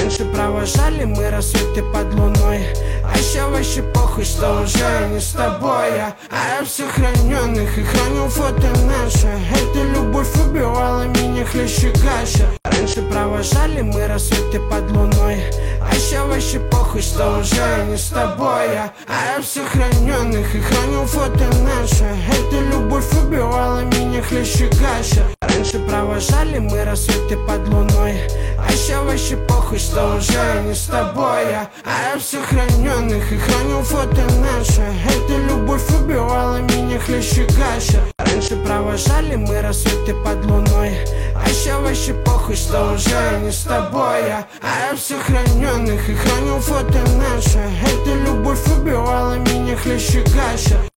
Раньше провожали мы рассветы под луной, а еще вообще похуй, что уже не с тобой я. А я все храненных и храню фото наши. Эта любовь убивала меня хлеще гаща. Раньше провожали мы рассветы под луной, а еще вообще похуй, что уже не с тобой я. А я все храненных и храню фото наши. Эта любовь убивала меня хлеще гаща. Раньше провожали мы рассветы под луной, а еще вообще похуй, что уже не с тобой я. А я все храненных и храню фото наши. Эта любовь убивала меня хлеще гаща. Раньше провожали мы рассветы под луной, а еще вообще похуй, что уже не с тобой я. А я все храненных и храню фото наши. Эта любовь убивала меня хлеще гаща.